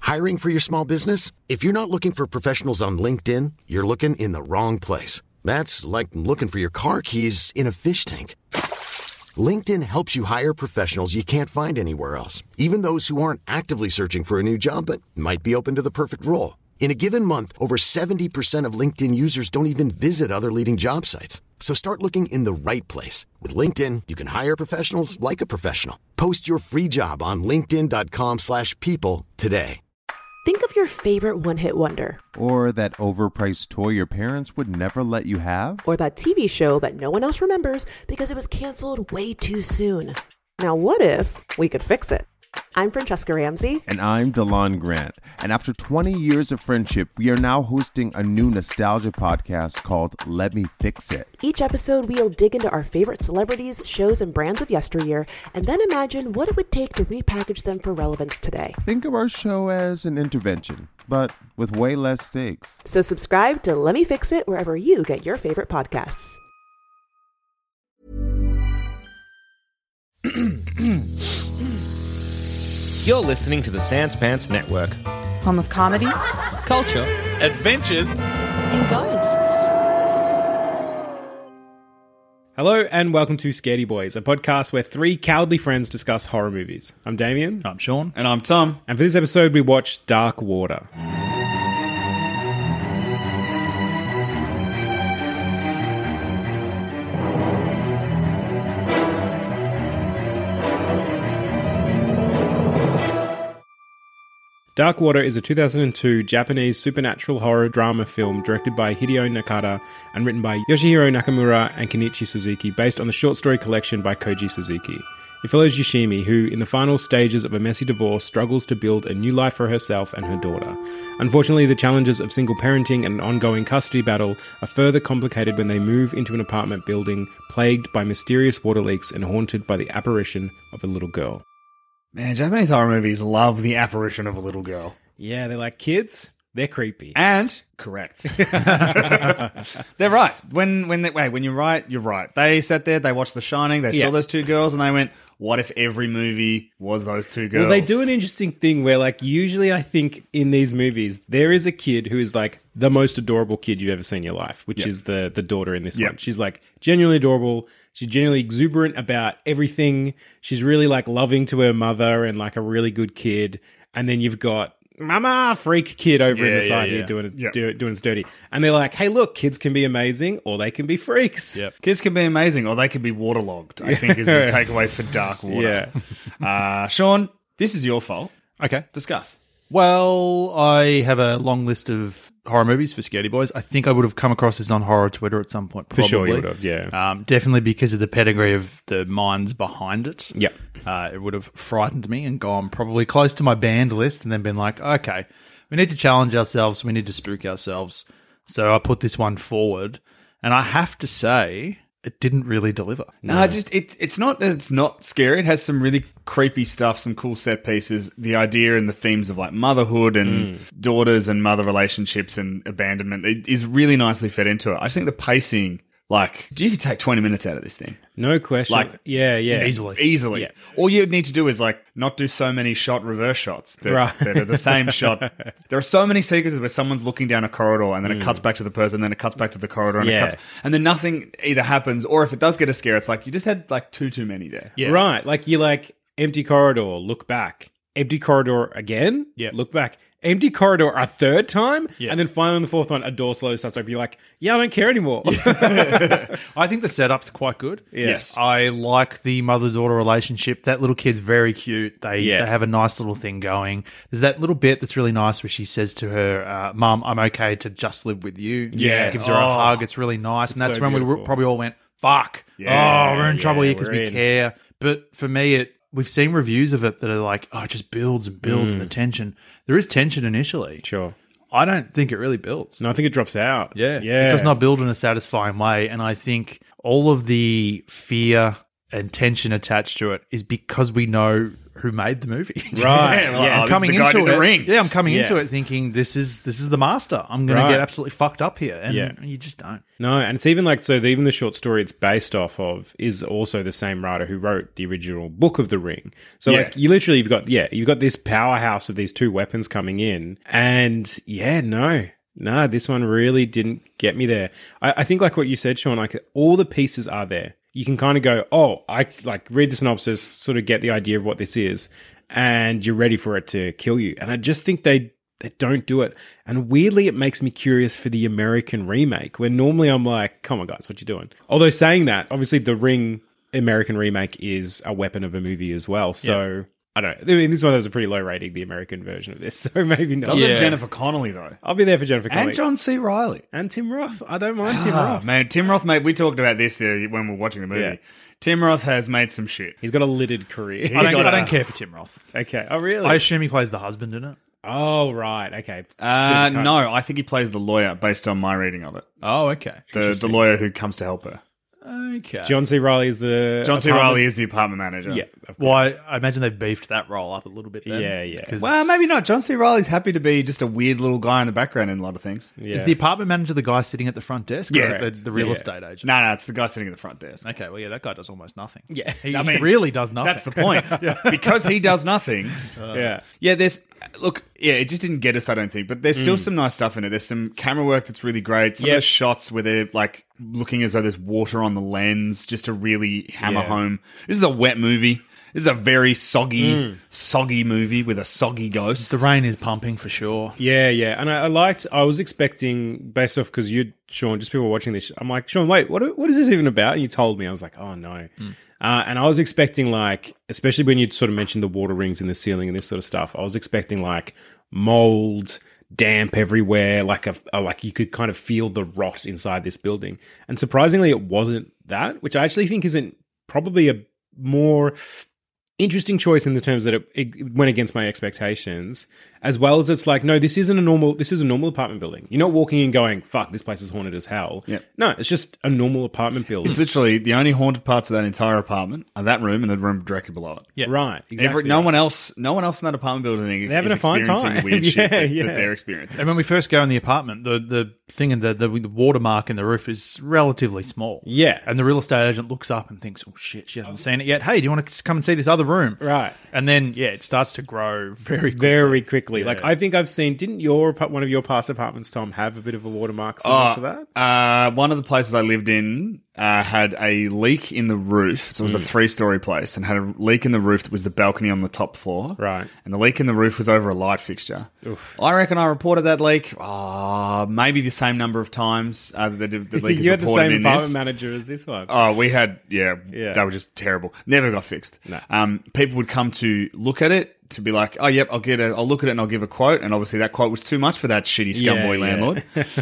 Hiring for your small business? If you're not looking for professionals on LinkedIn, you're looking in the wrong place. That's like looking for your car keys in a fish tank. LinkedIn helps you hire professionals you can't find anywhere else, even those who aren't actively searching for a new job but might be open to the perfect role. In a given month, over 70% of LinkedIn users don't even visit other leading job sites. So start looking in the right place. With LinkedIn, you can hire professionals like a professional. Post your free job on linkedin.com/people today. Think of your favorite one-hit wonder. Or that overpriced toy your parents would never let you have. Or that TV show that no one else remembers because it was canceled way too soon. Now what if we could fix it? I'm Francesca Ramsey. And I'm DeLon Grant. And after 20 years of friendship, we are now hosting a new nostalgia podcast called Let Me Fix It. Each episode, we'll dig into our favorite celebrities, shows, and brands of yesteryear, and then imagine what it would take to repackage them for relevance today. Think of our show as an intervention, but with way less stakes. So subscribe to Let Me Fix It wherever you get your favorite podcasts. You're listening to the Sans Pants Network. Home of comedy, Culture. Adventures. and ghosts. Hello and welcome to Scaredy Boys, a podcast where three cowardly friends discuss horror movies. I'm Damien. I'm Sean. And I'm Tom. And for this episode, we watched Dark Water. Dark Water is a 2002 Japanese supernatural horror drama film directed by Hideo Nakata and written by Yoshihiro Nakamura and Kenichi Suzuki, based on the short story collection by Koji Suzuki. It follows Yoshimi, who, in the final stages of a messy divorce, struggles to build a new life for herself and her daughter. Unfortunately, the challenges of single parenting and an ongoing custody battle are further complicated when they move into an apartment building plagued by mysterious water leaks and haunted by the apparition of a little girl. Man, Japanese horror movies love the apparition of a little girl. Yeah, they're like kids. They're creepy. And correct. They're right. When you're right, you're right. They sat there, they watched The Shining, they saw those two girls, and they went, what if every movie was those two girls? Well, they do an interesting thing where, like, usually I think in these movies, there is a kid who is, like, the most adorable kid you've ever seen in your life, which is the daughter in this one. She's, like, genuinely adorable. She's genuinely exuberant about everything. She's really, like, loving to her mother and, like, a really good kid. And then you've got mama freak kid over in the side here doing it dirty. And they're like, hey, look, kids can be amazing or they can be freaks. Yep. Kids can be amazing or they can be waterlogged, I think is the takeaway for Dark Water. Yeah. Sean, this is your fault. Okay. Discuss. Well, I have a long list of horror movies for Scaredy Boys. I think I would have come across this on horror Twitter at some point. Probably. For sure you would have, yeah. Definitely because of the pedigree of the minds behind it. Yep. It would have frightened me and gone probably close to my banned list and then been like, okay, we need to challenge ourselves. We need to spook ourselves. So I put this one forward. And I have to say, it didn't really deliver. No, it's not scary. It has some really creepy stuff, some cool set pieces. The idea and the themes of like motherhood and daughters and mother relationships and abandonment is really nicely fed into it. I just think the pacing, like, you could take 20 minutes out of this thing. No question. Like, Easily. Yeah. All you need to do is like not do so many reverse shots that are the same shot. There are so many sequences where someone's looking down a corridor and then it cuts back to the person, then it cuts back to the corridor and then nothing either happens, or if it does get a scare, it's like you just had like too many there. Yeah. Right. Like you like empty corridor, look back. Empty corridor again, look back. Empty corridor a third time, and then finally on the fourth one, a door slowly starts open. You're like, I don't care anymore. I think the setup's quite good. Yes. I like the mother-daughter relationship. That little kid's very cute. They have a nice little thing going. There's that little bit that's really nice where she says to her, Mum, I'm okay to just live with you. Yes. Gives her a hug. It's really nice. And that's so when beautiful. we probably all went, fuck. We're in trouble here because we care. But for me, we've seen reviews of it that are like, it just builds and builds and the tension. There is tension initially. Sure. I don't think it really builds. No, I think it drops out. Yeah. It does not build in a satisfying way. And I think all of the fear and tension attached to it is because we know who made the movie. Right. Yeah, well, Yeah. oh, this is the guy who did the ring. Yeah, I'm coming Yeah. into it thinking this is the master. I'm going Right. to get absolutely fucked up here, and Yeah. you just don't. No, and it's even like, so even the short story it's based off of is also the same writer who wrote the original Book of the Ring. So Yeah. like you've got this powerhouse of these two weapons coming in, and this one really didn't get me there. I think like what you said, Sean, like all the pieces are there. You can kind of go, oh, I like read the synopsis, sort of get the idea of what this is, and you're ready for it to kill you. And I just think they don't do it. And weirdly, it makes me curious for the American remake, where normally I'm like, come on, guys, what you doing? Although saying that, obviously the Ring American remake is a weapon of a movie as well. So I don't know. I mean, this one has a pretty low rating, the American version of this. So maybe not. Doesn't Jennifer Connelly, though. I'll be there for Jennifer Connelly. And John C. Reilly. And Tim Roth. I don't mind Tim Roth. Man, Tim Roth, mate, we talked about this when we were watching the movie. Yeah. Tim Roth has made some shit. He's got a littered career. I don't care for Tim Roth. Okay. Oh, really? I assume he plays the husband in it. Oh, right. Okay. No, I think he plays the lawyer based on my reading of it. Oh, okay. The lawyer who comes to help her. Okay. John C. Reilly is the John C. apartment- Reilly is the apartment manager. Yeah. of course. Well, I imagine they beefed that role up a little bit then. Yeah. 'Cause Well, maybe not. John C. Reilly's happy to be just a weird little guy in the background in a lot of things. Yeah. Is the apartment manager the guy sitting at the front desk? Or Yeah. is it the real Yeah. estate agent? No, it's the guy sitting at the front desk. Okay, well, yeah, that guy does almost nothing. Yeah. He mean, really does nothing. That's the point. Because he does nothing. Yeah. Yeah, it just didn't get us, I don't think. But there's still some nice stuff in it. There's some camera work that's really great. Some of the shots where they're like looking as though there's water on the lens just to really hammer home. This is a wet movie. This is a very soggy movie with a soggy ghost. The rain is pumping for sure. Yeah. And I was expecting, based off, because Sean, just people watching this, I'm like, Sean, wait, what is this even about? And you told me, I was like, oh no. And I was expecting like, especially when you sort of mentioned the water rings in the ceiling and this sort of stuff, I was expecting like mold, damp everywhere, like you could kind of feel the rot inside this building. And surprisingly, it wasn't that, which I actually think isn't probably a more interesting choice in the terms that it went against my expectations, as well as it's like, no, this is a normal apartment building. You're not walking in going, fuck, this place is haunted as hell. Yep. No, it's just a normal apartment building. It's literally the only haunted parts of that entire apartment are that room and the room directly below it. Yeah. Right. Exactly. No one else in that apartment building They're having is a fine experiencing time. the weird shit that Yeah. they're experiencing. And when we first go in the apartment, the thing in the watermark in the roof is relatively small. Yeah. And the real estate agent looks up and thinks, oh shit, she hasn't seen it yet. Hey, do you want to come and see this other room? Right. And then, it starts to grow very quickly. Very quickly. Yeah. Like, I think I've seen, didn't one of your past apartments, Tom, have a bit of a watermark similar to that? One of the places I lived in had a leak in the roof. So it was a 3-story place and had a leak in the roof that was the balcony on the top floor. Right. And the leak in the roof was over a light fixture. I reckon I reported that leak maybe the same number of times that the leak is You had the reported same in apartment this. manager as this one. Oh, we had, they were just terrible. Never got fixed. No. People would come to look at it to be like, oh, yep, I'll look at it and I'll give a quote. And obviously that quote was too much for that shitty scumboy landlord.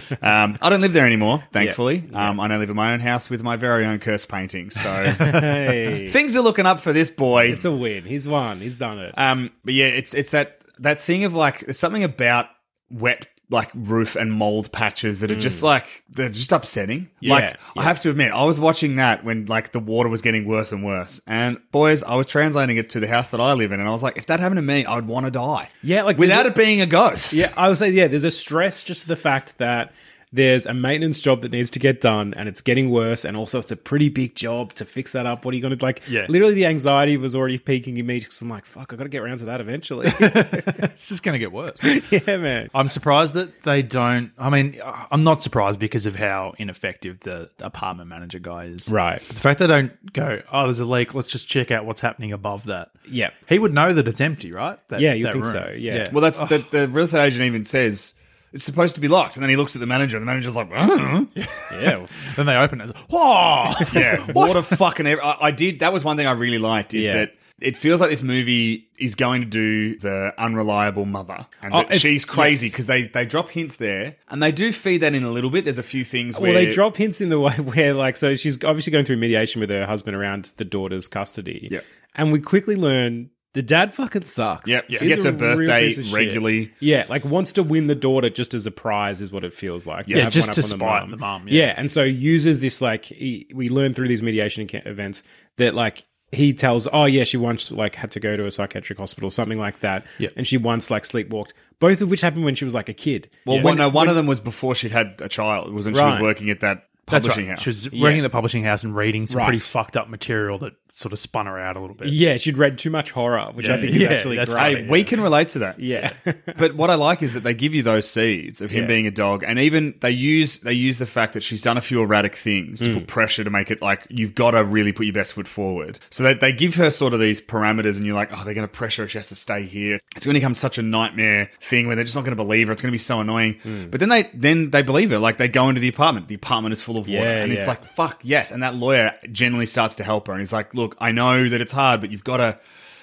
I don't live there anymore, thankfully. I now live in my own house with my very own cursed painting. So Hey. things are looking up for this boy. It's a win. He's won. He's done it. But yeah, it's that thing of like, there's something about wet like roof and mold patches that are just like, they're just upsetting. I have to admit, I was watching that when like the water was getting worse and worse. And boys, I was translating it to the house that I live in. And I was like, if that happened to me, I would want to die. Yeah, like without it being a ghost. Yeah, I would say, there's a stress, just the fact that there's a maintenance job that needs to get done and it's getting worse, and also it's a pretty big job to fix that up. What are you going to like? Yeah. Literally the anxiety was already peaking in me because I'm like, fuck, I got to get around to that eventually. It's just going to get worse. Yeah, man. I'm surprised that they don't. I mean, I'm not surprised because of how ineffective the apartment manager guy is. Right. The fact they don't go, oh, there's a leak, let's just check out what's happening above that. Yeah. He would know that it's empty, right? You'd think room. so. Yeah. Well, that's the real estate agent even says it's supposed to be locked. And then he looks at the manager and the manager's like, Yeah. Then they open it. Whoa! Yeah. Water fucking I did. That was one thing I really liked is that it feels like this movie is going to do the unreliable mother. And that she's crazy because they drop hints there and they do feed that in a little bit. There's a few things where... Well, they drop hints in the way where, like, so she's obviously going through mediation with her husband around the daughter's custody. Yeah. And we quickly learn The dad fucking sucks. Yeah, He's forgets a her real birthday piece of shit. regularly. Yeah, like wants to win the daughter just as a prize is what it feels like. Yeah, have just one to up on spite the mum, Yeah, and so uses this like we learn through these mediation events that like he tells, oh yeah, she once like had to go to a psychiatric hospital, something like that, and she once like sleepwalked. Both of which happened when she was like a kid. Well, one of them was before she'd had a child. It was when she was working at that publishing house. She was working at the publishing house and reading some Right. pretty fucked up material that sort of spun her out a little bit. Yeah, she'd read too much horror, which I think is actually that's great. Hey, we can relate to that. Yeah. But what I like is that they give you those seeds of him being a dog, and even they use the fact that she's done a few erratic things to put pressure to make it like you've got to really put your best foot forward. So they give her sort of these parameters, and you're like, oh, they're going to pressure her. She has to stay here. It's going to become such a nightmare thing where they're just not going to believe her. It's going to be so annoying. But then they believe her. Like they go into the apartment. The apartment is full of water, and it's like, fuck yes. And that lawyer genuinely starts to help her, and he's like, look, I know that it's hard, but you've got to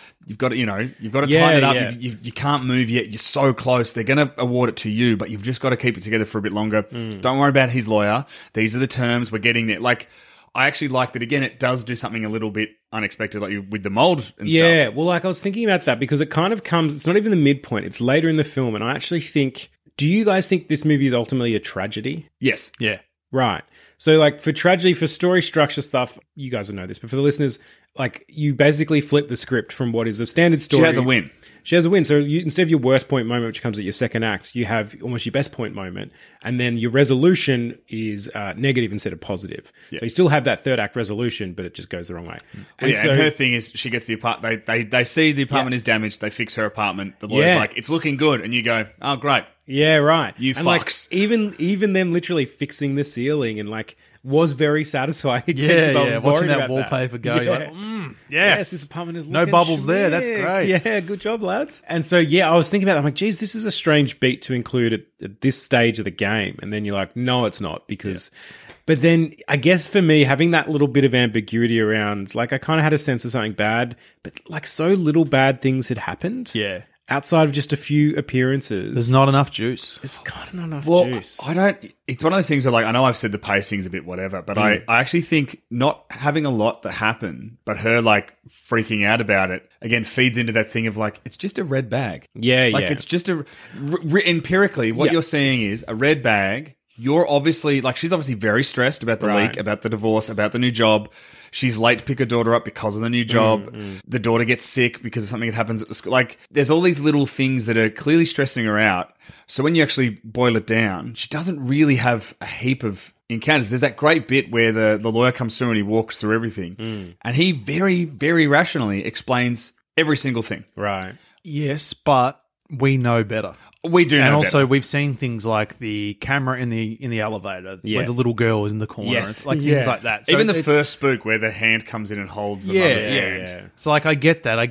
tighten it up. Yeah. You can't move yet. You're so close. They're going to award it to you, but you've just got to keep it together for a bit longer. Don't worry about his lawyer. These are the terms. We're getting there. Like, I actually like that. Again, it does do something a little bit unexpected, like with the mold and stuff. Yeah, well, like I was thinking about that because it kind of comes, it's not even the midpoint. It's later in the film. And I actually think, do you guys think this movie is ultimately a tragedy? Yes. Yeah. Right. So, like, for tragedy, for story structure stuff, you guys will know this, but for the listeners, like, you basically flip the script from what is a standard story. She has a win. She has a win. So instead of your worst point moment, which comes at your second act, you have almost your best point moment. And then your resolution is negative instead of positive. Yeah. So you still have that third act resolution, but it just goes the wrong way. And her thing is she gets the apartment. They see the apartment is damaged. They fix her apartment. The lawyer's like, it's looking good. And you go, oh, great. Yeah, right. You and fucks. Like, even them literally fixing the ceiling and like was very satisfying. Yeah. Watching that wallpaper go, you're like, yes, this apartment is no looking bubbles there. slick. That's great. Yeah, good job, lads. And so, yeah, I was thinking about that. I'm like, geez, this is a strange beat to include at this stage of the game. And then you're like, no, it's not because... But then I guess for me, having that little bit of ambiguity around, like I kind of had a sense of something bad, but like so little bad things had happened. Yeah. Outside of just a few appearances. There's not enough juice. There's kind of not enough Well, juice. it's one of those things where, like, I know I've said the pacing's a bit whatever, but I actually think not having a lot that happen, but her, like, freaking out about it, again, feeds into that thing of, like, it's just a red bag. Yeah, like, it's just empirically, what you're seeing is a red bag. You're obviously, like, she's obviously very stressed about the leak, about the divorce, about the new job. She's late to pick her daughter up because of the new job. The daughter gets sick because of something that happens at the school. Like, there's all these little things that are clearly stressing her out. So when you actually boil it down, she doesn't really have a heap of encounters. There's that great bit where the lawyer comes through and he walks through everything. And he very, very rationally explains every single thing. right. Yes, but we know better. We do know And also, better. we've seen things like the camera in the elevator where the little girl is in the corner. Yes. It's like things like that. So Even the it's- first spook where the hand comes in and holds the mother's hand. Yeah. So, like, I get that.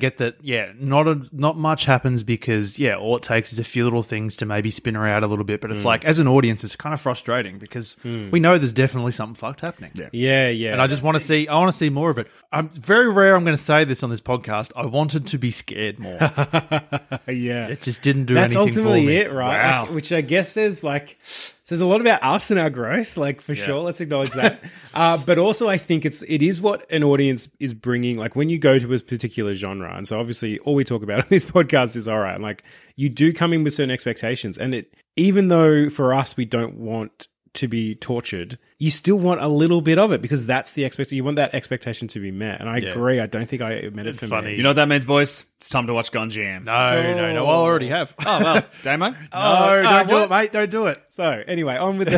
Not much happens because, all it takes is a few little things to maybe spin her out a little bit. But it's like, as an audience, it's kind of frustrating because we know there's definitely something fucked happening. Yeah. And I just want to see. I want to see more of it. I'm very rare. I'm going to say this on this podcast. I wanted to be scared more. Yeah. It just didn't do That's anything ultimately for me. it, right? Wow. Like, which I guess says a lot about us and our growth, like for sure. Let's acknowledge that. But also, I think it is what an audience is bringing. Like when you go to a particular genre, and so obviously all we talk about on this podcast is all right. Like you do come in with certain expectations, and even though for us we don't want to be tortured, you still want a little bit of it because that's the expectation. You want that expectation to be met, and I agree. I don't think I met it for funny. me. You know what that means, boys? It's time to watch Gone Jam. No. I already have. Oh, well, Damo? Don't do it, mate. Don't do it. So anyway, on with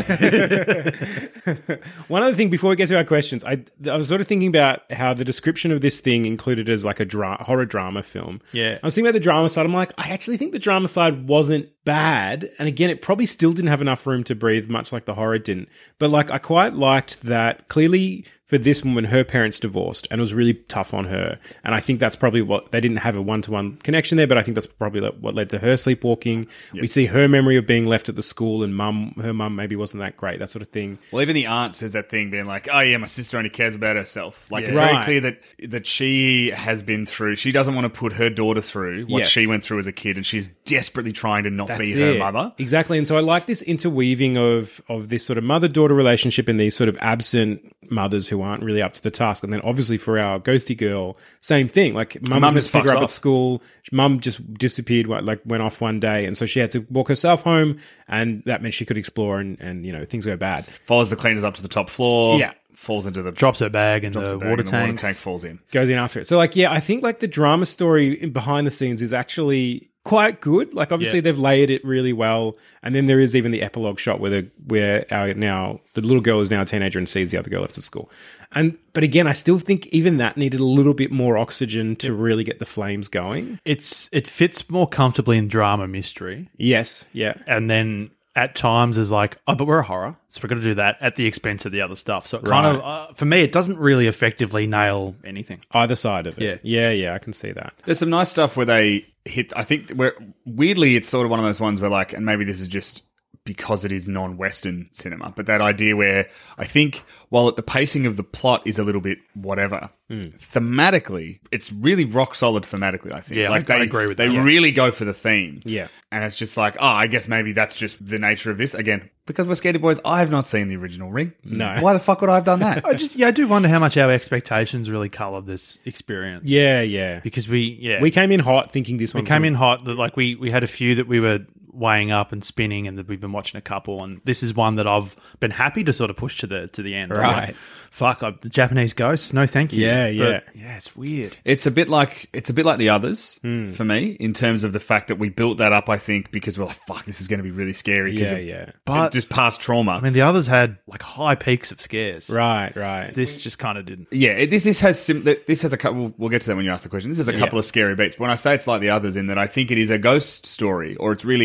the one other thing before we get to our questions. I was sort of thinking about how the description of this thing included as like a horror drama film. Yeah. I was thinking about the drama side. I'm like, I actually think the drama side wasn't bad. And again, it probably still didn't have enough room to breathe, much like the horror didn't. But like, I quite liked that clearly for this woman, her parents divorced and it was really tough on her. And I think that's probably what they didn't have a one-to-one connection there, but I think that's probably what led to her sleepwalking. Yep. We see her memory of being left at the school and her mum maybe wasn't that great, that sort of thing. Well, even the aunt says that thing being like, oh yeah, my sister only cares about herself. Like it's Right. very clear that she has been through, she doesn't want to put her daughter through what she went through as a kid, and she's desperately trying to not be her mother. Exactly. And so I like this interweaving of this sort of mother-daughter relationship and these sort of absent mothers who aren't really up to the task. And then obviously for our ghosty girl, same thing. Like mum Mum was just meant to pick her fucks up at off. school. Mum just disappeared, went off one day. And so she had to walk herself home, and that meant she could explore and things go bad. Follows the cleaners up to the top floor. Yeah. Falls into the Drops her bag in drops the the bag water and tank. The water tank falls in. Goes in after it. So I think the drama story behind the scenes is actually quite good. Like obviously they've layered it really well. And then there is even the epilogue shot where the little girl is now a teenager and sees the other girl left at school. But again, I still think even that needed a little bit more oxygen to really get the flames going. It fits more comfortably in drama mystery. Yes. Yeah. And then at times is like, oh, but we're a horror, so we're going to do that at the expense of the other stuff. So it kind of, for me, it doesn't really effectively nail anything. Either side of it. Yeah, I can see that. There's some nice stuff where they hit. I think weirdly, it's sort of one of those ones where like, and maybe this is just because it is non-Western cinema, but that idea where I think while the pacing of the plot is a little bit whatever, thematically, it's really rock solid thematically, I think. Yeah, like I they agree with They that. really go for the theme. Yeah. And it's just like, I guess maybe that's just the nature of this. Again, because we're Scaredy Boys, I have not seen the original Ring. No. Why the fuck would I have done that? I do wonder how much our expectations really coloured this experience. Yeah. Because we came in hot thinking this one came in hot. That like we had a few that we were weighing up and spinning, and that we've been watching a couple, and this is one that I've been happy to sort of push to the end. I'm Right. like, fuck, the Japanese ghosts. No, thank you. Yeah. Yeah, it's weird. It's a bit like the others for me in terms of the fact that we built that up. I think because we're like, fuck, this is going to be really scary. Yeah. Just past trauma. I mean, the others had like high peaks of scares. Right. This just kind of didn't. Yeah, this has a couple. We'll get to that when you ask the question. This has a couple of scary beats. But when I say it's like the others, in that I think it is a ghost story, or it's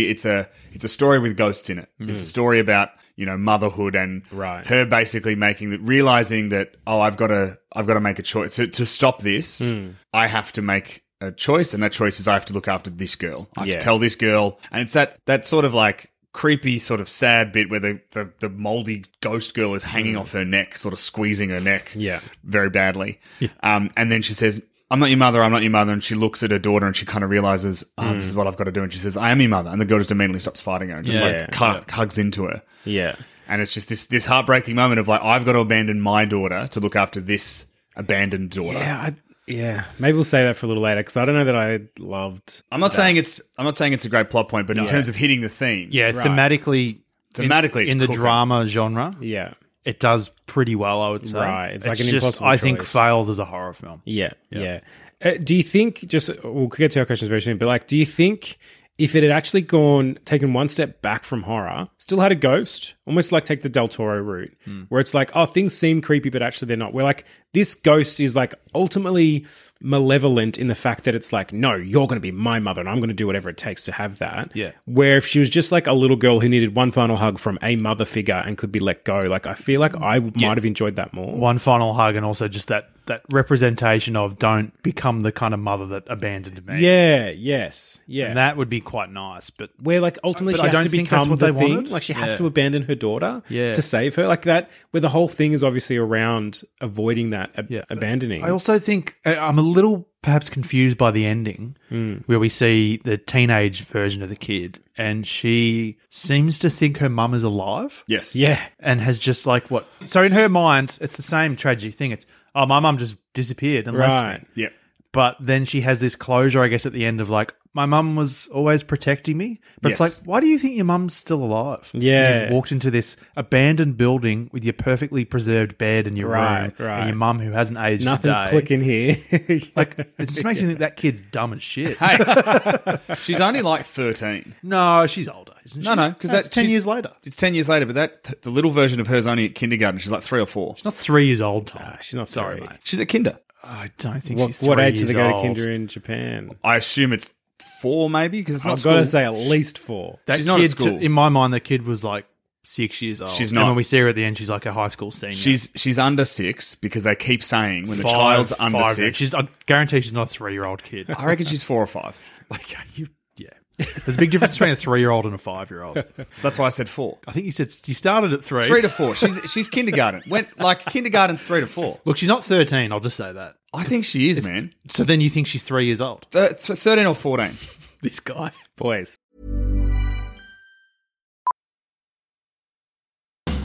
a story with ghosts in it. It's a story about motherhood and her basically realizing that I've got to make a choice to stop this. I have to make a choice, and that choice is I have to look after this girl. I have to tell this girl, and it's that sort of like creepy, sort of sad bit where the moldy ghost girl is hanging off her neck, sort of squeezing her neck, very badly. And then she says, I'm not your mother, and she looks at her daughter and she kind of realizes, this is what I've got to do, and she says, I am your mother, and the girl just immediately stops fighting her and just hugs into her. Yeah. And it's just this heartbreaking moment of like, I've got to abandon my daughter to look after this abandoned daughter. Yeah, maybe we'll say that for a little later because I don't know that I loved. I'm not saying it's a great plot point, but in terms of hitting the theme, thematically, it's in the cooking. drama genre, it does pretty well, I would say. Right, it's like an just, impossible I think choice. fails as a horror film. Yeah. Do you think? We'll get to our questions very soon, but like, do you think if it had actually taken one step back from horror, still had a ghost, almost like take the Del Toro route, where it's like, things seem creepy, but actually they're not. Where like this ghost is like ultimately malevolent in the fact that it's like, no, you're going to be my mother and I'm going to do whatever it takes to have that. Yeah. Where if she was just like a little girl who needed one final hug from a mother figure and could be let go, like I feel like I might have enjoyed that more. One final hug, and also just that representation of don't become the kind of mother that abandoned me. Yeah, yes, yeah. And that would be quite nice, but where like ultimately But she I has don't to think that's become what the they thing. wanted. Like she has Yeah. to abandon her daughter Yeah. to save her. Like that, where the whole thing is obviously around avoiding that abandoning. I also think I'm a little perhaps confused by the ending where we see the teenage version of the kid and she seems to think her mum is alive. Yes. Yeah. And has just like what? So in her mind, it's the same tragic thing. It's, my mum just disappeared and left me. Yep. But then she has this closure, I guess, at the end of like, my mum was always protecting me. But Yes. it's like, why do you think your mum's still alive? Yeah. You've walked into this abandoned building with your perfectly preserved bed in your room Right. and your mum who hasn't aged Nothing's a day. clicking here. Like, it just makes me think that kid's dumb as shit. She's only like 13. No, she's older, isn't she? No, because that's 10 years later. It's 10 years later, but the little version of her's only at kindergarten. She's like 3 or 4. She's not 3 years old, Tom. She's not Sorry, three. mate. She's at kinder. I don't think what, she's 3 what age do years they go to old. kinder in Japan? I assume it's 4 maybe because it's not I've school. got to say at least 4. That She's kid, not at school. in my mind, that kid was like 6 years old. She's And not. when we see her at the end, she's like a high school senior. She's under 6 because they keep saying when the Five, child's under 6. I guarantee she's not a 3-year-old kid. I reckon she's 4 or 5. Like, yeah. There's a big difference between a 3-year-old and a 5-year-old. That's why I said 4. I think you said you started at 3. 3 to 4. She's kindergarten. Kindergarten's 3 to 4. Look, she's not 13. I'll just say that. I think she is, man. So then you think she's 3 years old? 13 or 14. This guy. Boys.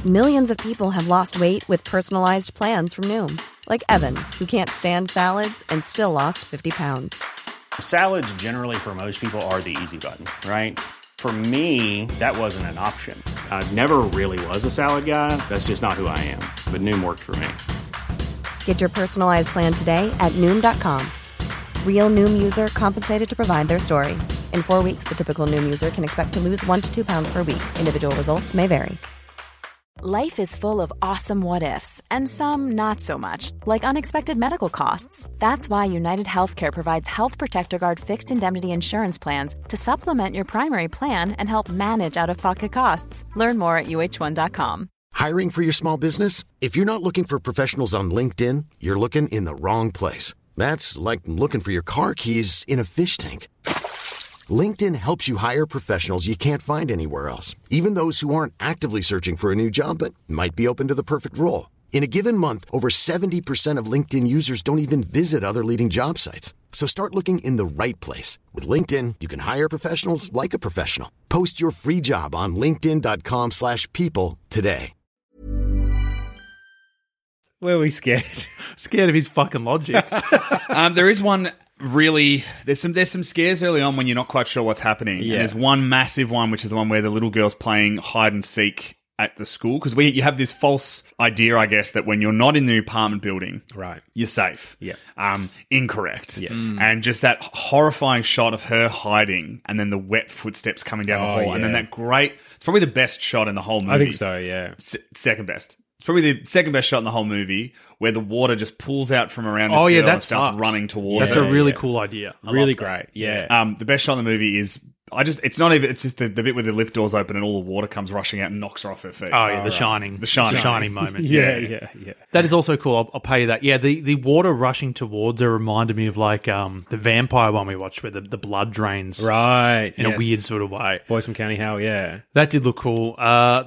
Millions of people have lost weight with personalized plans from Noom. Like Evan, who can't stand salads and still lost 50 pounds. Salads generally for most people are the easy button, right? For me, that wasn't an option. I never really was a salad guy. That's just not who I am. But Noom worked for me. Get your personalized plan today at Noom.com. Real Noom user compensated to provide their story. In 4 weeks, the typical Noom user can expect to lose 1 to 2 pounds per week. Individual results may vary. Life is full of awesome what-ifs, and some not so much, like unexpected medical costs. That's why United Healthcare provides Health Protector Guard fixed indemnity insurance plans to supplement your primary plan and help manage out-of-pocket costs. Learn more at UH1.com. Hiring for your small business? If you're not looking for professionals on LinkedIn, you're looking in the wrong place. That's like looking for your car keys in a fish tank. LinkedIn helps you hire professionals you can't find anywhere else, even those who aren't actively searching for a new job but might be open to the perfect role. In a given month, over 70% of LinkedIn users don't even visit other leading job sites. So start looking in the right place. With LinkedIn, you can hire professionals like a professional. Post your free job on linkedin.com/people today. Were we scared? Scared of his fucking logic. There is one really. There's some scares early on when you're not quite sure what's happening. Yeah. And there's one massive one, which is the one where the little girl's playing hide and seek at the school, because you have this false idea, I guess, that when you're not in the apartment building, Right. you're safe. Yeah. Incorrect. Yes. And just that horrifying shot of her hiding, and then the wet footsteps coming down the hall, and then yeah. that great. It's probably the best shot in the whole movie. I think so, yeah. Second best. It's probably the second best shot in the whole movie, where the water just pulls out from around this girl and that's starts fucked. running towards That's her. a really cool idea. I Really love that. great, yeah. The best shot in the movie is it's just the bit where the lift doors open and all the water comes rushing out and knocks her off her feet. Oh, yeah, the shining moment. Yeah. That is also cool. I'll pay you that. Yeah, the water rushing towards her reminded me of like the vampire one we watched where the blood drains Right. in a weird sort of way. Boys from County Hell, yeah. That did look cool.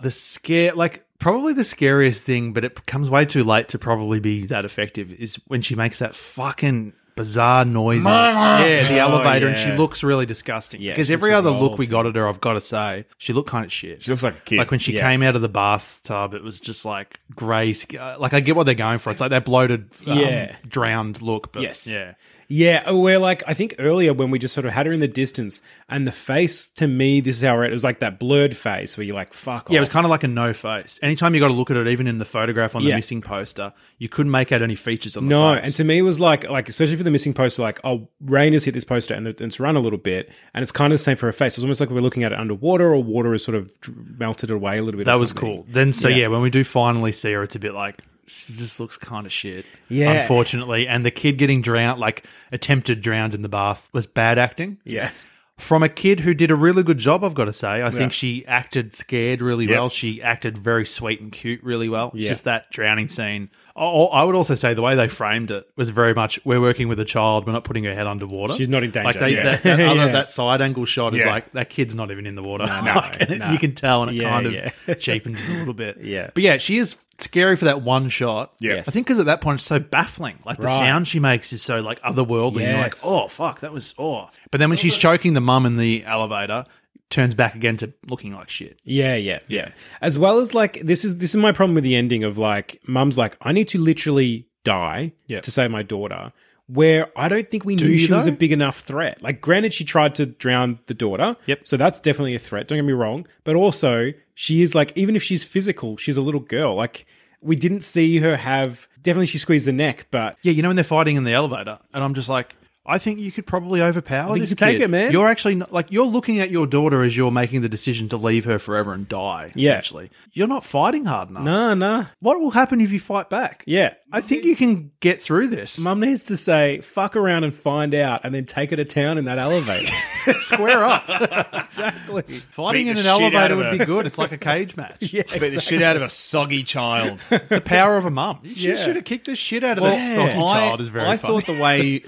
Probably the scariest thing, but it comes way too late to probably be that effective, is when she makes that fucking bizarre noise. The elevator, and she looks really disgusting. Yeah, because she every looks other look revolting. we got at her, I've got to say, she looked kind of shit. She looks like a kid. Like when she came out of the bathtub, it was just like grey. Like I get what they're going for. It's like that bloated, drowned look. But Yes. yeah. Yeah, where like I think earlier when we just sort of had her in the distance, and the face, to me, this is how it was like that blurred face where you're like, fuck off. Yeah, it was kind of like a no face. Anytime you got to look at it, even in the photograph on the Yeah. missing poster, you couldn't make out any features on the No, face. and to me it was like especially for the missing poster, like, oh, rain has hit this poster and it's run a little bit, and it's kind of the same for her face. It's almost like we're looking at it underwater, or water has sort of melted away a little bit. That or was something. cool. Then, when we do finally see her, it's a bit like, she just looks kind of shit. Yeah. Unfortunately. And the kid getting drowned, like attempted drowned in the bath, was bad acting. Yes. From a kid who did a really good job, I've got to say. I think she acted scared really well. She acted very sweet and cute really well. It's just that drowning scene. I would also say the way they framed it was very much, we're working with a child, we're not putting her head underwater. She's not in danger. Like that side angle shot is like, that kid's not even in the water. No. You can tell, and it kind of cheapens it a little bit. Yeah. But yeah, she is scary for that one shot. Yes. I think because at that point it's so baffling. Like the sound she makes is so like otherworldly. And you're like, oh fuck, that was But then when she's choking the mum in the elevator, turns back again to looking like shit. Yeah. As well as like this is my problem with the ending of like mum's like, I need to literally die to save my daughter. Where I don't think we knew she was a big enough threat. Like, granted, she tried to drown the daughter. Yep. So that's definitely a threat. Don't get me wrong. But also, she is like, even if she's physical, she's a little girl. Like, we didn't see her have. Definitely, she squeezed the neck, but Yeah, you know when they're fighting in the elevator, and I'm just like, I think you could probably overpower think this you could take kid. it, man. You're actually not, like, you're looking at your daughter as you're making the decision to leave her forever and die. Yeah. Essentially, you're not fighting hard enough. nah. What will happen if you fight back? Yeah. I think you can get through this. Mum needs to say, fuck around and find out, and then take her to town in that elevator. Square up. Exactly. Fighting Beat in the an shit out elevator of would her. be good. It's like a cage match. Yeah, Beat the shit out of a soggy child. The power of a mum. She should have kicked the shit out of that soggy child. Is very I funny. thought the way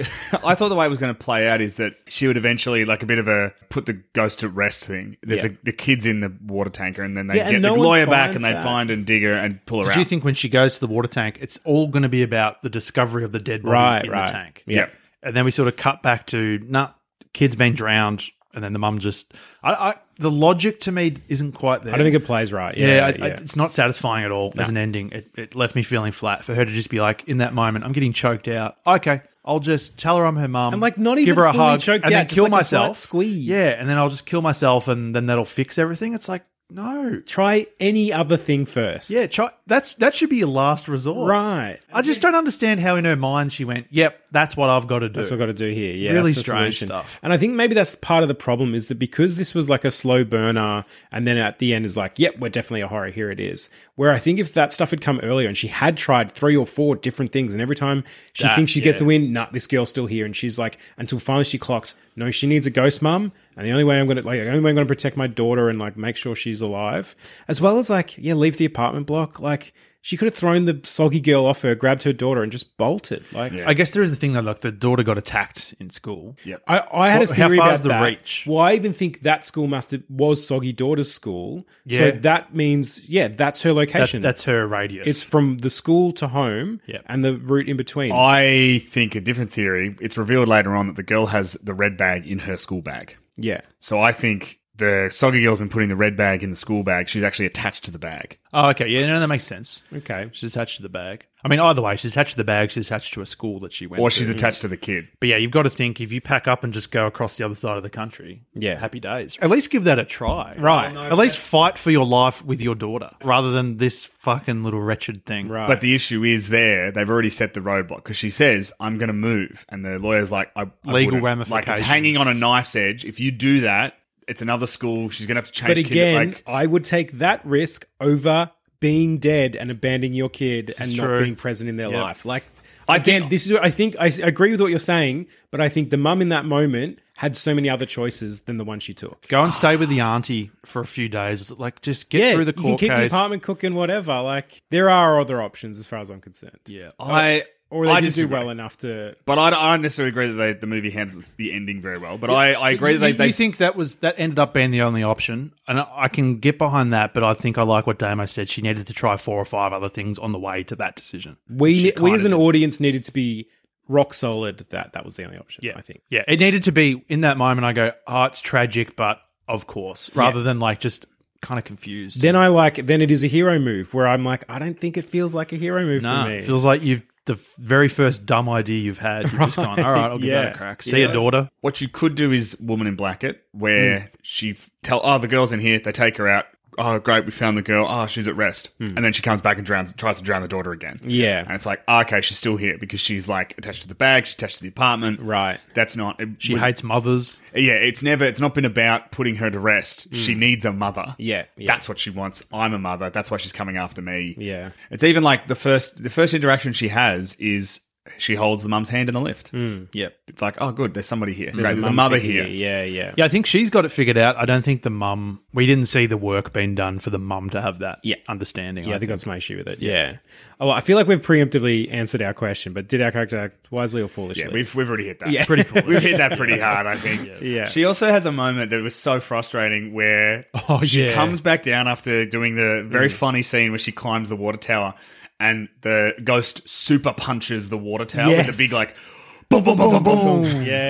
it was going to play out is that she would eventually, like a bit of a put the ghost at rest thing. There's the kids in the water tanker, and then they Yeah, get and the no one lawyer back, finds and they that. find and dig her and pull her Do out. you think when she goes to the water tank, it's all going to be about the discovery of the dead body in the tank? Yeah. And then we sort of cut back to, kid's been drowned. And then the mum just... the logic to me isn't quite there. I don't think it plays right. It's not satisfying at all as an ending. It left me feeling flat for her to just be like, in that moment, I'm getting choked out. Okay, I'll just tell her I'm her mum. And like not even give her a fully hug, choked and then out, just kill like a myself. slight squeeze. Yeah, and then I'll just kill myself, and then that'll fix everything. It's like, no. Try any other thing first. Yeah, that should be your last resort. Right. I just don't understand how in her mind she went, yep, that's what I've got to do. That's what I've got to do here. Yeah, really that's the strange solution. stuff. And I think maybe that's part of the problem is that because this was like a slow burner and then at the end is like, yep, we're definitely a horror, here it is. Where I think if that stuff had come earlier and she had tried 3 or 4 different things and every time she thinks she gets the win, nah, this girl's still here. And she's like, until finally she clocks, no, she needs a ghost mum. And the only way I'm going to protect my daughter and like make sure she's alive, as well as like, leave the apartment block. Like she could have thrown the soggy girl off her, grabbed her daughter and just bolted. Like, I guess there is the thing that like the daughter got attacked in school. Yeah. I had a theory how far about is the that. reach? Well, I even think that school was Soggy Daughter's school. Yeah. So that means, that's her location. That's her radius. It's from the school to home and the route in between. I think a different theory. It's revealed later on that the girl has the red bag in her school bag. Yeah. So I think the soggy girl's been putting the red bag in the school bag. She's actually attached to the bag. Oh, okay. Yeah, no, that makes sense. Okay. She's attached to the bag. I mean, either way, she's attached to the bag, she's attached to a school that she went to. Or she's attached to the kid. But yeah, you've got to think, if you pack up and just go across the other side of the country, happy days. At least give that a try. Right. At least fight for your life with your daughter, rather than this fucking little wretched thing. Right. But the issue is they've already set the roadblock because she says, I'm going to move. And the lawyer's like, I Legal wouldn't. ramifications. Like, it's hanging on a knife's edge. If you do that, it's another school. She's going to have to change But again, kid. I would take that risk over being dead and abandoning your kid and not true. being present in their life. Like, I agree with what you're saying, but I think the mum in that moment had so many other choices than the one she took. Go and stay with the auntie for a few days. Like, just get through the court you can keep case. the apartment cooking, whatever. Like, there are other options as far as I'm concerned. Yeah. Or they didn't do disagree. well enough to... But I don't necessarily agree that the movie handles the ending very well. But I agree that they You think that ended up being the only option? And I can get behind that, but I think I like what Damo said. She needed to try 4 or 5 other things on the way to that decision. We as an audience needed to be rock solid that was the only option, I think. Yeah, it needed to be, in that moment, I go, oh, it's tragic, but of course, rather than like just kind of confused. Then it is a hero move where I'm like, I don't think it feels like a hero move for me. It feels like the very first dumb idea you've had, you've just gone, all right, I'll give that a crack. See your daughter. What you could do is Woman in Blacket, where she the girl's in here, they take her out. Oh, great, we found the girl. Oh, she's at rest. And then she comes back and tries to drown the daughter again. Yeah. And it's like, okay, she's still here because she's like attached to the bag, she's attached to the apartment. Right. That's not... She hates mothers. Yeah, it's not been about putting her to rest. She needs a mother. Yeah. That's what she wants. I'm a mother. That's why she's coming after me. Yeah. It's even like the first interaction she has is she holds the mum's hand in the lift. Yep. It's like, oh, good, there's somebody here. There's a mother figure here. Yeah. Yeah, I think she's got it figured out. I don't think the mum... We didn't see the work being done for the mum to have that understanding. Yeah, I think that's my issue with it. Yeah. Oh, well, I feel like we've preemptively answered our question, but did our character act wisely or foolishly? Yeah, we've already hit that. Yeah. Pretty foolish. We've hit that pretty hard, I think. Yeah. She also has a moment that was so frustrating where she comes back down after doing the very funny scene where she climbs the water tower and the ghost super punches the water tower with a big like boom, boom, boom, boom, boom.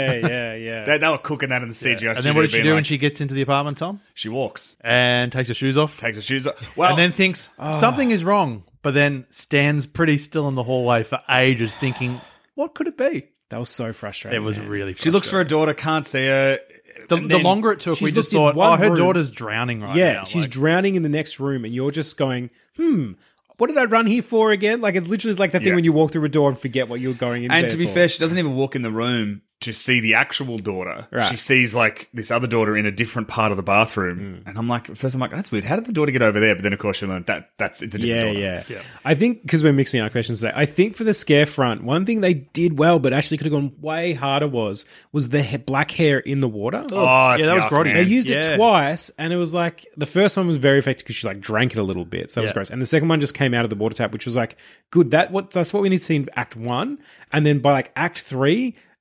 Yeah. They were cooking that in the CGI. And then what did she do when she gets into the apartment, Tom? She walks. And takes her shoes off. Takes her shoes off. Well, and then thinks something is wrong, but then stands pretty still in the hallway for ages thinking, what could it be? That was so frustrating. It was really frustrating. she looks for her daughter, can't see her. The longer it took, we just thought, her daughter's drowning right now. Yeah, she's drowning in the next room, and you're just going, what did I run here for again? Like, it literally is like that thing when you walk through a door and forget what you're going in. And to be fair, she doesn't even walk in the room to see the actual daughter. Right. She sees like this other daughter in a different part of the bathroom. And I'm like, that's weird. How did the daughter get over there? But then of course she learned it's a different daughter. Yeah. I think because we're mixing our questions today, I think for the scare front, one thing they did well, but actually could have gone way harder was the black hair in the water. Oh, that was grotty. They used it twice, and it was like the first one was very effective because she like drank it a little bit, so that was gross. And the second one just came out of the water tap, which was like good. That's what we need to see in Act 1, and then by like Act 3.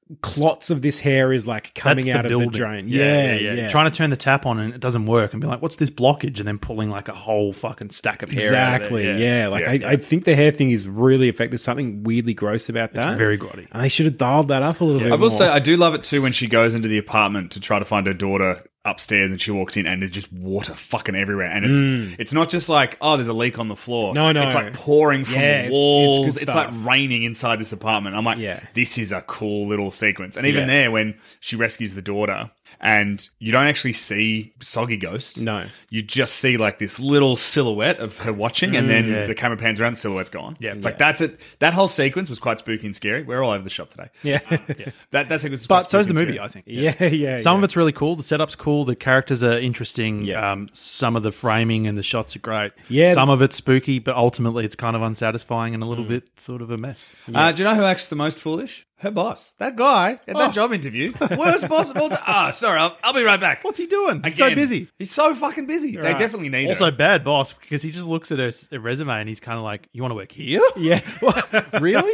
clots of this hair is like coming That's out of building. the drain. Yeah. You're trying to turn the tap on and it doesn't work and be like, what's this blockage? And then pulling like a whole fucking stack of hair out of Exactly. there. Yeah. I think the hair thing is really effective. There's something weirdly gross about that. It's very grotty. And they should have dialed that up a little bit I will more. say, I do love it too when she goes into the apartment to try to find her daughter upstairs and she walks in and there's just water fucking everywhere. And it's not just like, oh, there's a leak on the floor. No. It's like pouring from Yeah, the walls. it's good It's like stuff. raining inside this apartment. I'm like, this is a cool little sequence. And even there, when she rescues the daughter and you don't actually see Soggy Ghost. No. You just see like this little silhouette of her watching and then the camera pans around, the silhouette's gone. Yeah. It's like, that's it. That whole sequence was quite spooky and scary. We're all over the shop today. Yeah. That sequence was quite But so is the spooky and movie, scary. I think. Yeah. Some of it's really cool. The setup's cool. The characters are interesting. Yeah. Some of the framing and the shots are great. Yeah. Some of it's spooky, but ultimately it's kind of unsatisfying and a little bit sort of a mess. Do you know who acts the most foolish? Her boss. That guy at that job interview. Worst boss of all time. Sorry, I'll be right back. What's he doing? He's Again, so busy. He's so fucking busy. They definitely need Also, her. bad boss because he just looks at her resume and he's kind of like, "You want to work here? Yeah. Really?"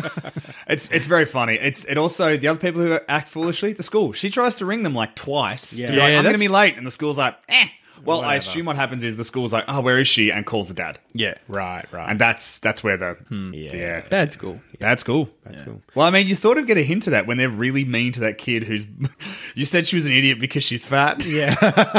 It's very funny. It also, the other people who act foolishly, the school. She tries to ring them like twice. Yeah. To be like, Yeah, I'm going to that's- be late. And the school's like, Well, I Whatever. assume what happens is the school's like, oh, where is she? And calls the dad. Yeah. Right. And that's where the... Yeah. Bad school. That's cool. That's cool. Well, I mean, you sort of get a hint of that when they're really mean to that kid who's... You said she was an idiot because she's fat. Yeah.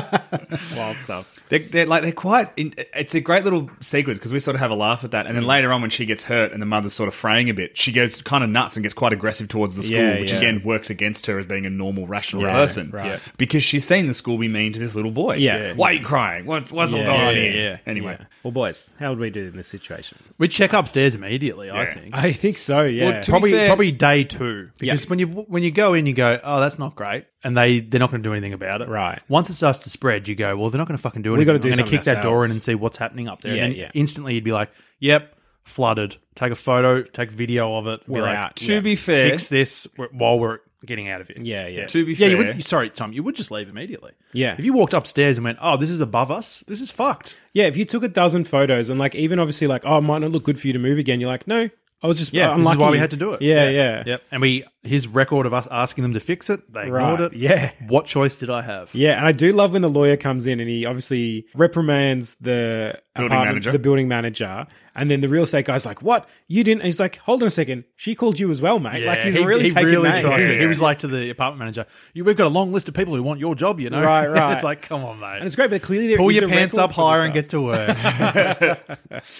Wild stuff. They're quite... It's a great little sequence because we sort of have a laugh at that. And then later on when she gets hurt and the mother's sort of fraying a bit, she goes kind of nuts and gets quite aggressive towards the school, Yeah, which yeah. again works against her as being a normal, rational Right, person. right. Yeah. Because she's seen the school be mean to this little boy. Yeah. Why are you crying? What's all going on here? yeah. Anyway. Yeah. Well, boys, how would we do in this situation? We check upstairs immediately. I Yeah. think. I think so. Yeah. Well, to be fair- Probably day 2 because when you go in, you go, oh, that's not great, and they're not going to do anything about it. Right. Once it starts to spread, you go, well, they're not going to fucking do We anything. gotta do I'm going to something kick that door in ourselves. and see what's happening up there. Yeah, and then yeah. instantly you'd be like, yep, flooded. Take a photo, take video of it. Be We're like, out. To be fair... fix this while we're getting out of here. Yeah. To be Yeah, fair... you would. Sorry, Tom. You would just leave immediately. Yeah. If you walked upstairs and went, "Oh, this is above us. This is fucked." Yeah, if you took a dozen photos and like even obviously like, oh, it might not look good for you to move again. You're like, no, I was just Yeah, this unlucky. is why we had to do it. Yeah. Yep. And his record of us asking them to fix it, they ignored Right, it. yeah. What choice did I have? Yeah, and I do love when the lawyer comes in and he obviously reprimands the building manager, and then the real estate guy's like, "What? You didn't?" And he's like, "Hold on a second, she called you as well, mate." Yeah, like he's really taking names. tried to. Yeah. He was like to the apartment manager, "We've got a long list of people who want your job, you know." Right. It's like, come on, mate. And it's great, but clearly there Pull is your a pants record up for this higher and stuff. get to work.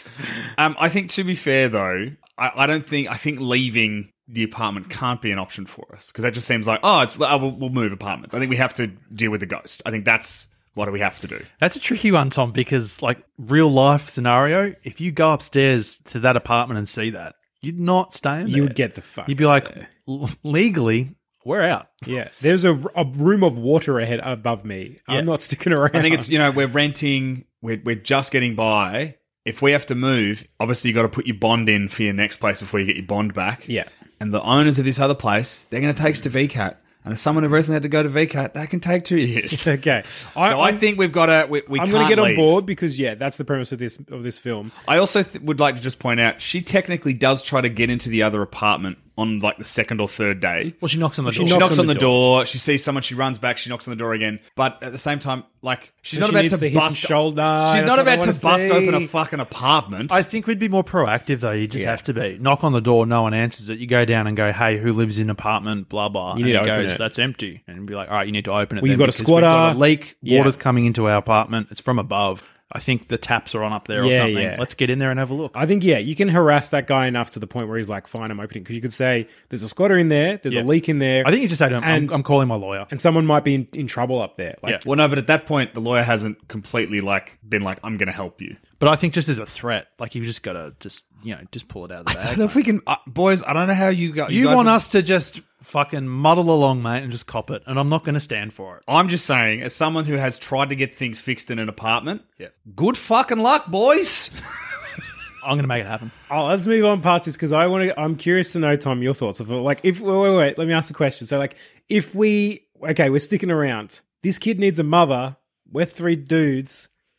I think to be fair though, I think leaving the apartment can't be an option for us because that just seems like, we'll move apartments. I think we have to deal with the ghost. I think that's what do we have to do. That's a tricky one, Tom, because like real life scenario, if you go upstairs to that apartment and see that, you'd not stay in there. You would get the fuck. You'd be like, legally, we're out. Yeah, there's a room of water above me. Yeah. I'm not sticking around. I think it's, we're renting, we're just getting by. If we have to move, obviously you got to put your bond in for your next place before you get your bond back. Yeah. And the owners of this other place, they're going to take us to VCAT. And as someone who recently had to go to VCAT, that can take 2 years. It's okay. I think we've got to. We I'm can't going to get on leave. board because that's the premise of this film. I also would like to just point out she technically does try to get into the other apartment on like the second or third day. Well, she knocks on the She door. knocks on the door. She sees someone. She runs back. She knocks on the door again. But at the same time, like she's not She about needs to the hip and bust. shoulder. She's not That's what I about to wanna bust see. open a fucking apartment. I think we'd be more proactive, though. You just have to be. Knock on the door, no one answers it. You go down and go, hey, who lives in apartment, blah, blah. You need and to it open goes, it. that's empty. And be like, all right, you need to open it. Well, you've then got a because we've got squatter. a leak, Yeah. water's coming into our apartment. It's from above. I think the taps are on up there or Yeah, something. yeah. Let's get in there and have a look. I think, you can harass that guy enough to the point where he's like, fine, I'm opening. Because you could say, there's a squatter in there, there's a leak in there. I think you just say to him, And- I'm calling my lawyer. and someone might be in trouble up there. Like, well, no, but at that point, the lawyer hasn't completely been like, I'm going to help you. But I think just as a threat, like you've just got to just pull it out of the I bag. don't know if we can, boys. I don't know how you got. You guys want are- us to just fucking muddle along, mate, and just cop it. And I'm not going to stand for it. I'm just saying, as someone who has tried to get things fixed in an apartment, good fucking luck, boys. I'm going to make it happen. Oh, let's move on past this because I'm curious to know, Tom, your thoughts of like if wait, let me ask the question. So like if we're sticking around. This kid needs a mother. We're 3 dudes.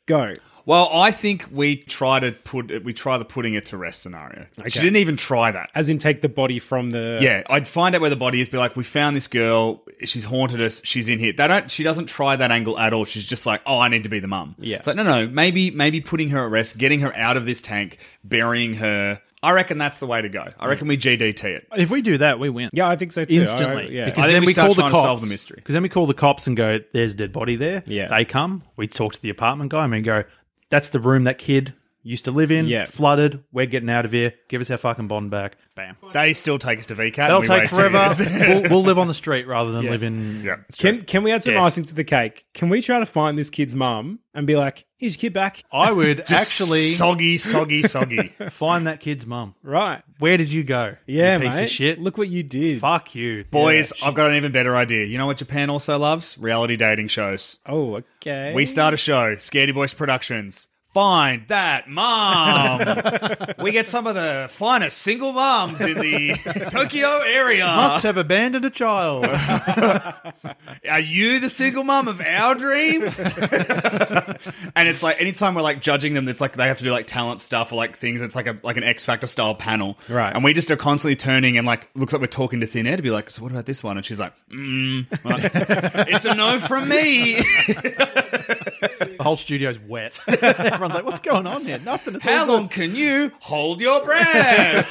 Go. Well, I think we try the putting it to rest scenario. Okay. She didn't even try that. As in take the body from the... Yeah, I'd find out where the body is, be like, we found this girl, she's haunted us, she's in here. She doesn't try that angle at all. She's just like, oh, I need to be the mum. Yeah. It's like, no, maybe putting her at rest, getting her out of this tank, burying her. I reckon that's the way to go. I reckon we GDT it. If we do that, we win. Yeah, I think so too. Instantly. Yeah. Because I think then we we start call the trying to cops. solve the mystery. Because then we call the cops and go, there's a dead body there. Yeah. They come. We talk to the apartment guy and we go, that's the room that kid used to live in. Yeah. Flooded. We're getting out of here. Give us our fucking bond back. Bam. They still take us to VCAT. That'll and we take wait 2 forever. years. we'll live on the street rather than live in... Yeah, it's true. Can we add some Yes. icing to the cake? Can we try to find this kid's mum and be like, here's your kid back? I would Just actually soggy. find that kid's mum. Right. Where did you go? Yeah, you piece mate. of shit. Look what you did. Fuck you. Boys, I've got an even better idea. You know what Japan also loves? Reality dating shows. Oh, okay. We start a show, Scaredy Boys Productions. Find that mom. We get some of the finest single moms in the Tokyo area. Must have abandoned a child. Are you the single mom of our dreams? And it's like anytime we're like judging them, it's like they have to do like talent stuff or like things. It's like an X Factor style panel, Right. And we just are constantly turning and like looks like we're talking to thin air to be like, so what about this one? And she's like, Like, it's a no from me. The whole studio's wet. Everyone's like, what's going on here? Nothing. It's all How good. long can you hold your breath?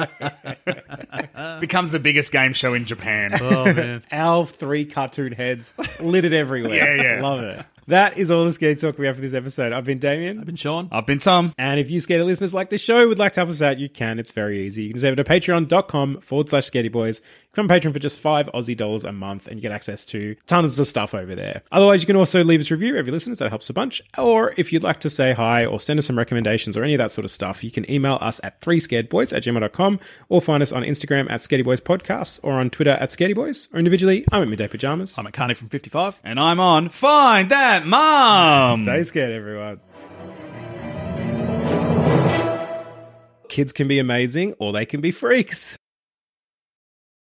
Becomes the biggest game show in Japan. Oh, man. Our 3 cartoon heads littered everywhere. Yeah. Love it. That is all the scary talk we have for this episode. I've been Damien. I've been Sean. I've been Tom. And if you scaredy listeners like this show would like to help us out, you can. It's very easy. You can save it at patreon.com/scaredyboys. Become a patron for just $5 Aussie a month and you get access to tons of stuff over there. Otherwise, you can also leave us a review every listeners. That helps a bunch. Or if you'd like to say hi or send us some recommendations or any of that sort of stuff, you can email us at 3scaredboys@gmail.com or find us on Instagram at scaredyboyspodcasts or on Twitter at scaredyboys. Or individually, I'm at Midday Pajamas. I'm at Carney from 55. And I'm on Find That Mom. Stay scared, everyone. Kids can be amazing or they can be freaks.